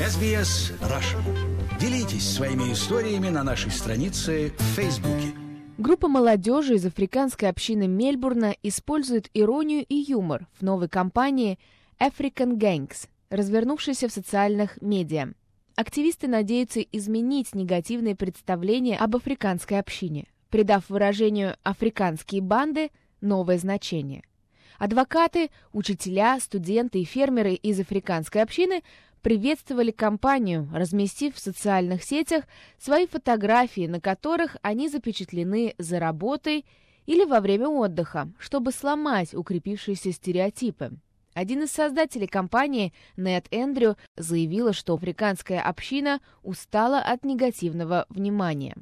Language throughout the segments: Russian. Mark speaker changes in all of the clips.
Speaker 1: SBS Russian. Делитесь своими историями на нашей странице в Фейсбуке.
Speaker 2: Группа молодежи из африканской общины Мельбурна использует иронию и юмор в новой кампании African Gangs, развернувшейся в социальных медиа. Активисты надеются изменить негативные представления об африканской общине, придав выражению «африканские банды» новое значение. Адвокаты, учителя, студенты и фермеры из африканской общины приветствовали кампанию, разместив в социальных сетях свои фотографии, на которых они запечатлены за работой или во время отдыха, чтобы сломать укрепившиеся стереотипы. Один из создателей кампании, Нет Эндрю, заявила, что африканская община устала от негативного внимания.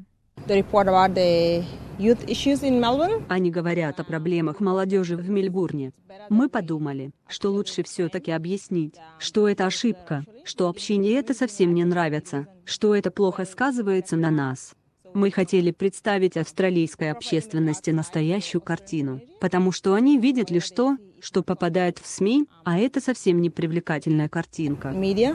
Speaker 3: Они говорят о проблемах молодежи в Мельбурне. Мы подумали, что лучше все-таки объяснить, что это ошибка, что общине это совсем не нравится, что это плохо сказывается на нас. Мы хотели представить австралийской общественности настоящую картину, потому что они видят лишь то, что попадает в СМИ, а это совсем не привлекательная картинка.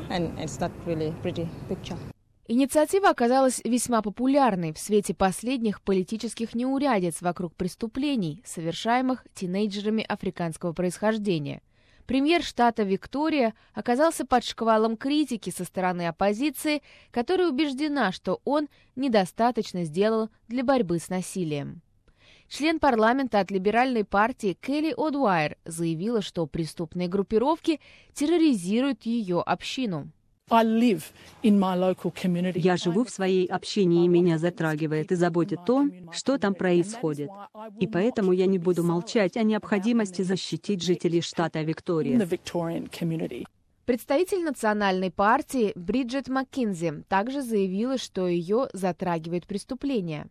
Speaker 2: Инициатива оказалась весьма популярной в свете последних политических неурядиц вокруг преступлений, совершаемых тинейджерами африканского происхождения. Премьер штата Виктория оказался под шквалом критики со стороны оппозиции, которая убеждена, что он недостаточно сделал для борьбы с насилием. Член парламента от либеральной партии Келли О'Дуайер заявила, что преступные группировки терроризируют ее общину.
Speaker 3: Я живу в своей общине, и меня затрагивает и заботит то, что там происходит. И поэтому я не буду молчать о необходимости защитить жителей штата Виктория.
Speaker 2: Представитель национальной партии Бриджит Маккинзи также заявила, что ее затрагивает преступление.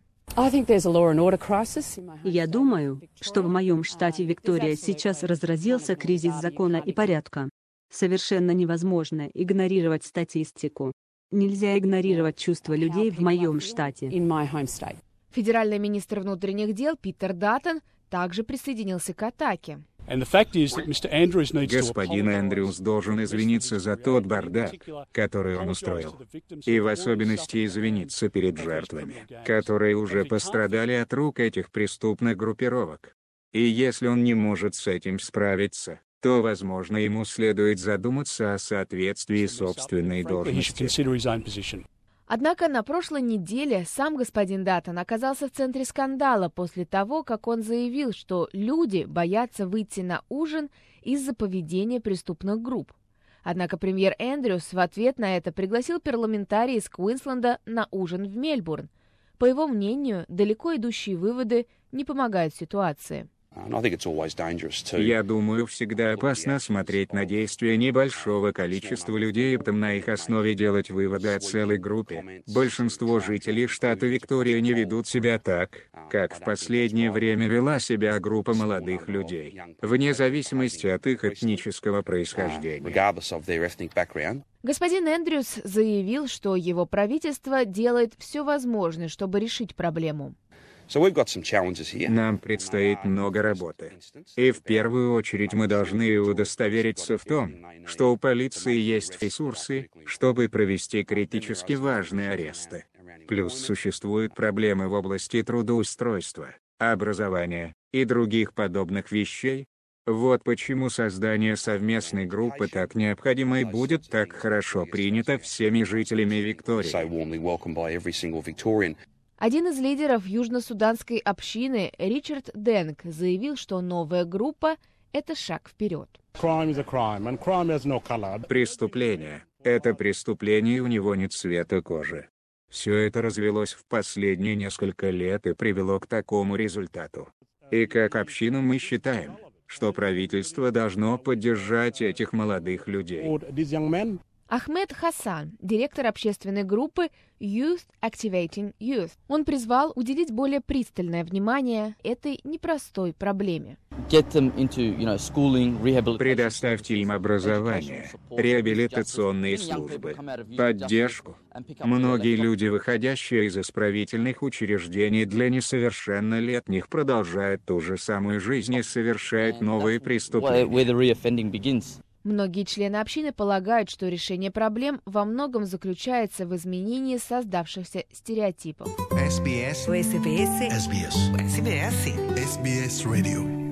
Speaker 3: Я думаю, что в моем штате Виктория сейчас разразился кризис закона и порядка. Совершенно невозможно игнорировать статистику. Нельзя игнорировать чувства людей в моем штате.
Speaker 2: Федеральный министр внутренних дел Питер Даттон также присоединился к атаке.
Speaker 4: Господин Эндрюс должен извиниться за тот бардак, который он устроил. И в особенности извиниться перед жертвами, которые уже пострадали от рук этих преступных группировок. И если он не может с этим справиться, то, возможно, ему следует задуматься о соответствии собственной должности.
Speaker 2: Однако на прошлой неделе сам господин Даттон оказался в центре скандала после того, как он заявил, что люди боятся выйти на ужин из-за поведения преступных групп. Однако премьер Эндрюс в ответ на это пригласил парламентария из Квинсленда на ужин в Мельбурн. По его мнению, далеко идущие выводы не помогают ситуации.
Speaker 4: Я думаю, всегда опасно смотреть на действия небольшого количества людей, а потом на их основе делать выводы о целой группе. Большинство жителей штата Виктория не ведут себя так, как в последнее время вела себя группа молодых людей, вне зависимости от их этнического происхождения.
Speaker 2: Господин Эндрюс заявил, что его правительство делает все возможное, чтобы решить проблему.
Speaker 4: Нам предстоит много работы. И в первую очередь мы должны удостовериться в том, что у полиции есть ресурсы, чтобы провести критически важные аресты. Плюс существуют проблемы в области трудоустройства, образования и других подобных вещей. Вот почему создание совместной группы так необходимо и будет так хорошо принято всеми жителями Виктории.
Speaker 2: Один из лидеров южно-суданской общины, Ричард Денг, заявил, что новая группа – это шаг вперед.
Speaker 4: Преступление – это преступление, и у него нет цвета кожи. Все это развелось в последние несколько лет и привело к такому результату. И как община мы считаем, что правительство должно поддержать этих молодых людей.
Speaker 2: Ахмед Хасан, директор общественной группы Youth Activating Youth. Он призвал уделить более пристальное внимание этой непростой проблеме.
Speaker 4: Предоставьте им образование, реабилитационные службы, поддержку. Многие люди, выходящие из исправительных учреждений для несовершеннолетних, продолжают ту же самую жизнь и совершают новые преступления.
Speaker 2: Многие члены общины полагают, что решение проблем во многом заключается в изменении создавшихся стереотипов.
Speaker 5: SBS.
Speaker 1: SBS.
Speaker 5: SBS Radio.